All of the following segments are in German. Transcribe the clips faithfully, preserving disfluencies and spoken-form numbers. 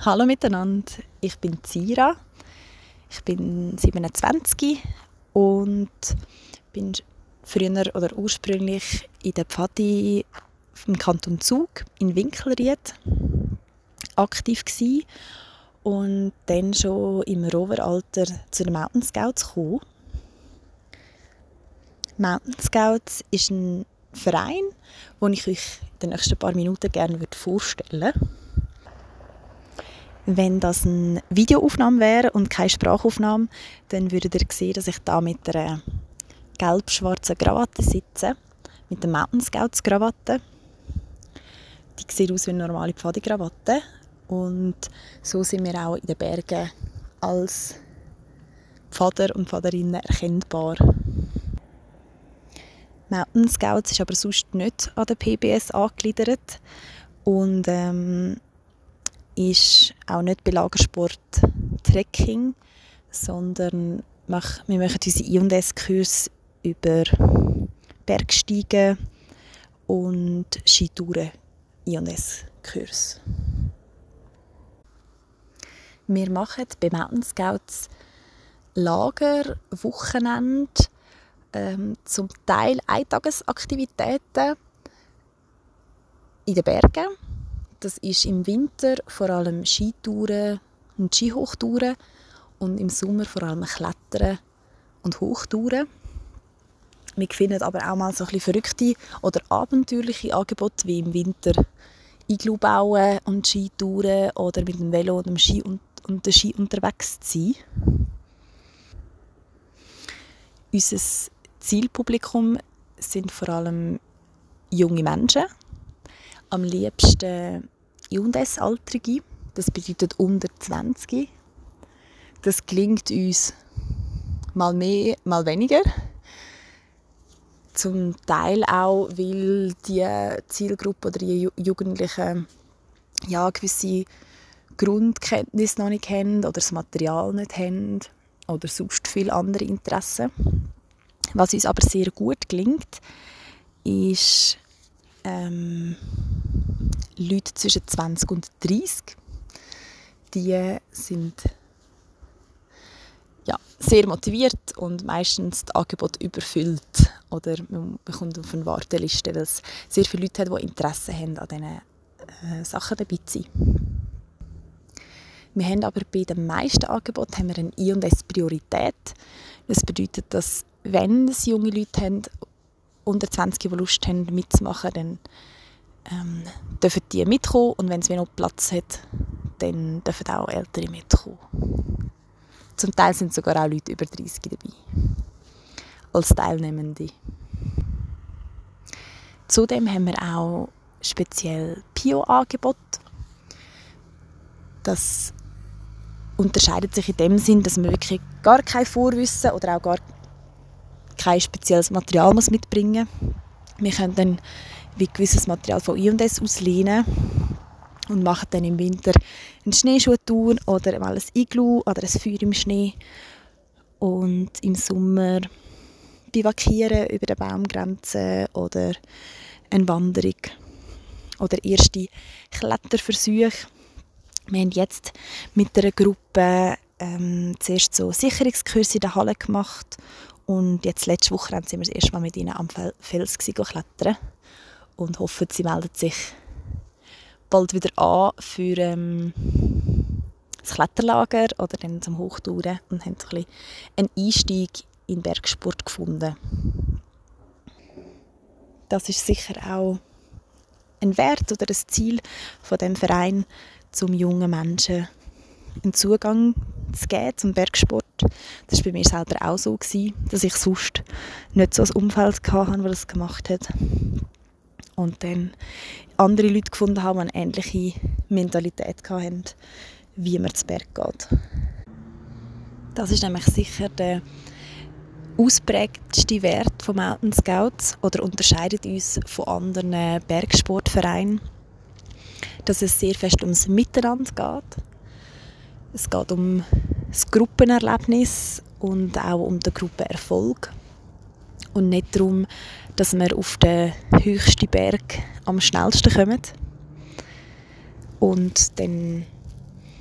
Hallo miteinander, ich bin Zira, ich bin siebenundzwanzig und bin früher oder ursprünglich in der Pfadi im Kanton Zug in Winkelried aktiv gsi und dann schon im Roveralter zu den Mountain Scouts gekommen. Mountain Scouts ist ein Verein, den ich euch in den nächsten paar Minuten gerne vorstellen würde. Wenn das eine Videoaufnahme wäre und keine Sprachaufnahme, dann würdet ihr sehen, dass ich da mit einer gelb-schwarzen Krawatte sitze, mit der Mountain Scouts Krawatte. Die sieht aus wie eine normale Pfadi-Krawatte und so sind wir auch in den Bergen als Pfader und Pfaderinnen erkennbar. Mountain Scouts ist aber sonst nicht an der P B S angegliedert und ähm, ist auch nicht bei Lagersport Trekking, sondern mach, wir machen unsere I und S-Kurs über Bergsteigen und Skitouren I und S-Kurs. Wir machen bei Mountain Scouts Lager, Wochenende, ähm, zum Teil Eintagesaktivitäten in den Bergen. Das ist im Winter vor allem Skitouren und Skihochtouren und im Sommer vor allem Klettern und Hochtouren. Wir finden aber auch mal so ein bisschen verrückte oder abenteuerliche Angebote wie im Winter Iglu bauen und Skitouren oder mit dem Velo und dem Ski und, und der Ski unterwegs zu sein. Unser Zielpublikum sind vor allem junge Menschen. Am liebsten I und S-Alterige, das bedeutet unter zwanzig. Das gelingt uns mal mehr, mal weniger. Zum Teil auch, weil die Zielgruppe oder die Jugendlichen ja, gewisse Grundkenntnisse noch nicht haben oder das Material nicht haben oder sonst viele andere Interessen. Was uns aber sehr gut gelingt, ist ähm, Leute zwischen zwanzig und dreissig. Die sind ja, sehr motiviert und meistens das Angebot überfüllt. Oder man bekommt auf eine Warteliste, weil es sehr viele Leute hat, die Interesse haben, an diesen äh, Sachen dabei zu sein. Wir haben aber bei den meisten Angeboten haben wir eine I und S-Priorität. Das bedeutet, dass wenn es junge Leute haben, unter zwanzig, die Lust haben mitzumachen, dann ähm, dürfen die mitkommen und wenn es noch Platz hat, dann dürfen auch Ältere mitkommen. Zum Teil sind sogar auch Leute über dreissig dabei, als Teilnehmende. Zudem haben wir auch speziell P O-Angebote. Das unterscheidet sich in dem Sinn, dass man wirklich gar kein Vorwissen oder auch gar kein spezielles Material mitbringen muss. Wir können dann wie gewisses Material von I und S auslehnen und machen dann im Winter eine Schneeschuhtour oder mal ein Iglu oder ein Feuer im Schnee. Und im Sommer bivakieren über der Baumgrenze oder eine Wanderung oder erste Kletterversuche. Wir haben jetzt mit einer Gruppe ähm, zuerst so Sicherungskurse in der Halle gemacht und jetzt letzte Woche sind wir das erste Mal mit ihnen am Fels klettern und hoffen, sie melden sich bald wieder an für ähm, das Kletterlager oder dann zum Hochtouren und haben ein bisschen einen Einstieg in den Bergsport gefunden. Das ist sicher auch ein Wert oder ein Ziel von dem Verein, zum jungen Menschen einen Zugang zu geben zum Bergsport. Das war bei mir selber auch so, dass ich sonst nicht so ein Umfeld hatte, das das gemacht hat. Und dann andere Leute gefunden haben, die eine ähnliche Mentalität hatten, wie man zu Berg geht. Das ist nämlich sicher der ausprägteste Wert von Mountain Scouts oder unterscheidet uns von anderen Bergsportvereinen, dass es sehr fest ums Miteinander geht. Es geht um das Gruppenerlebnis und auch um den Gruppenerfolg. Und nicht darum, dass wir auf den höchsten Berg am schnellsten kommen. Und dann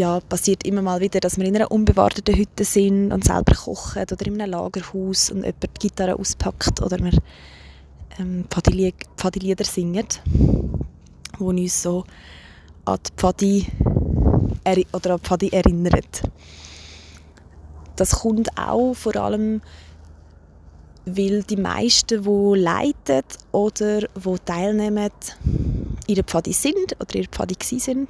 ja, passiert immer mal wieder, dass wir in einer unbewarteten Hütte sind und selber kochen oder in einem Lagerhaus und jemand die Gitarre auspackt oder wir ähm, Pfadi-Lieder singen, die uns so an die Pfadi oder an die Pfadi erinnern. Das kommt auch vor allem, weil die meisten, die leiten oder die teilnehmen, in der Pfadi sind oder in der Pfadi waren.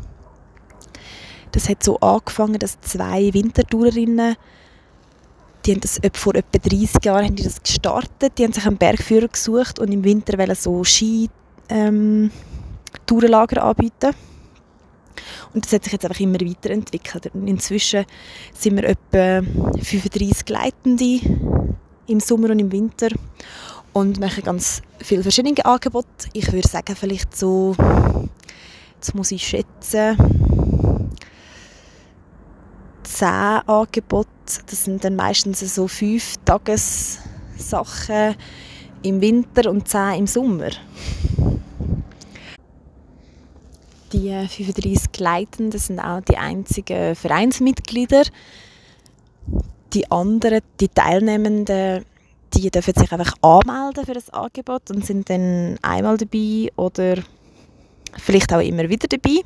Das hat so angefangen, dass zwei Wintertourerinnen, die haben das vor etwa dreissig Jahren haben die das gestartet. Die haben sich einen Bergführer gesucht und im Winter wollen so Ski-Tourenlager ähm, anbieten. Und das hat sich jetzt einfach immer weiterentwickelt. Und inzwischen sind wir etwa fünfunddreissig Leitende im Sommer und im Winter und machen ganz viele verschiedene Angebote. Ich würde sagen, vielleicht so, jetzt muss ich schätzen, zehn Angebote. Das sind dann meistens so fünf Tagessachen im Winter und zehn im Sommer. Die fünfunddreissig Leitenden sind auch die einzigen Vereinsmitglieder. Die anderen, die Teilnehmenden, die dürfen sich einfach anmelden für das Angebot und sind dann einmal dabei oder vielleicht auch immer wieder dabei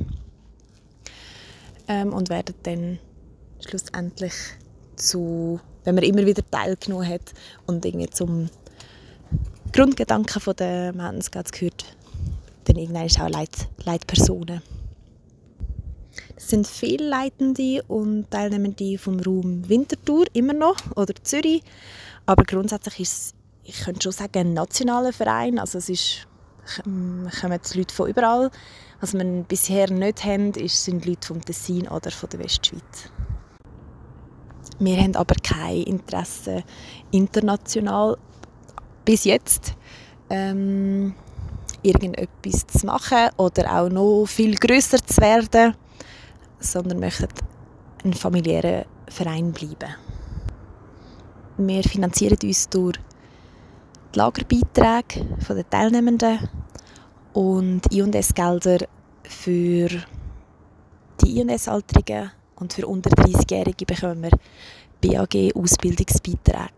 ähm, und werden dann schlussendlich zu, wenn man immer wieder teilgenommen hat und irgendwie zum Grundgedanken von der Mountain Scouts gehört, dann irgendwann auch Leit- Leitpersonen. Es sind viele Leitende und Teilnehmende vom Raum Winterthur immer noch oder Zürich, aber grundsätzlich ist es, ich könnte schon sagen, ein nationaler Verein. Also es ist, kommen jetzt Leute von überall. Was wir bisher nicht haben, ist, sind Leute vom Tessin oder von der Westschweiz. Wir haben aber kein Interesse international bis jetzt ähm, irgendetwas zu machen oder auch noch viel grösser zu werden, sondern möchten ein familiärer Verein bleiben. Wir finanzieren uns durch die Lagerbeiträge der Teilnehmenden und I und S-Gelder für die I und S-Alterungen und für unter dreißig-Jährige bekommen wir B A G-Ausbildungsbeiträge.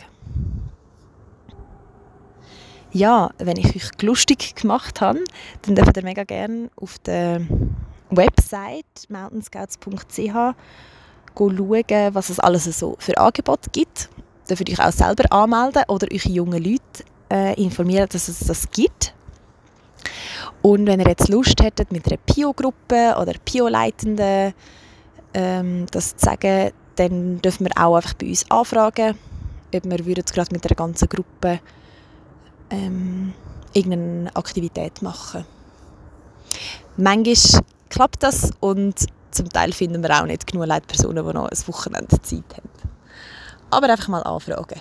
Ja, wenn ich euch lustig gemacht habe, dann dürft ihr mega gerne auf der Website mountain scouts punkt c h schauen, was es alles so für Angebote gibt. Da dürft ihr euch auch selber anmelden oder eure jungen Leute äh, informieren, dass es das gibt. Und wenn ihr jetzt Lust hättet, mit einer P I O-Gruppe oder P I O-Leitenden ähm, das zu sagen, dann dürfen wir auch einfach bei uns anfragen, ob wir würden gerade mit einer ganzen Gruppe ähm, irgendeine Aktivität machen. Manchmal klappt das und zum Teil finden wir auch nicht genug Leitpersonen, die noch ein Wochenende Zeit haben. Aber einfach mal anfragen.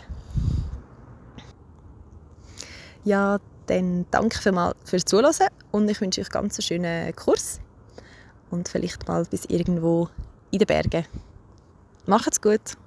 Ja, dann danke vielmals fürs Zuhören und ich wünsche euch ganz einen schönen Kurs und vielleicht mal bis irgendwo in den Bergen. Macht's gut!